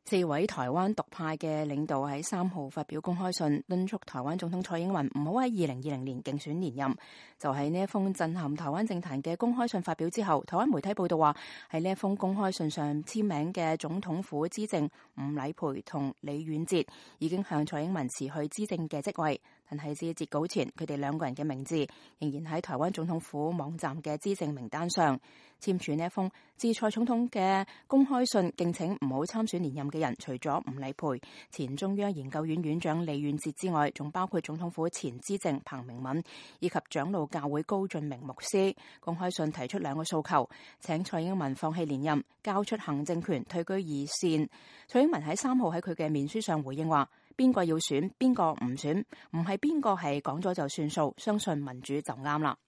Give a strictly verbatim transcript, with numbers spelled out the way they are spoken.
四位台灣獨派嘅領導喺三號發表公開信，敦促台灣總統蔡英文唔好喺二零二零年競選連任。就喺呢一封震撼台灣政壇嘅公開信發表之後，台灣媒體報道話，喺呢一封公開信上簽名嘅總統府資政吳禮培同李遠哲已經向蔡英文辭去資政嘅職位，但係至截稿前，佢哋兩個人嘅名字仍然喺台灣總統府網站嘅資政名單上。簽署呢一封致蔡總統嘅公開信，敬請唔好參選連任嘅人，除咗吳禮培、前中央研究院院長李遠哲之外，仲包括總統府前資政彭明敏以及長老教會高俊明牧師。公開信提出兩個訴求，請蔡英文放棄連任，交出行政權，退居二線。蔡英文喺三號喺佢嘅面書上回應話，邊個要選，邊個唔選，唔係邊個係講咗就算數，相信民主就啱啦。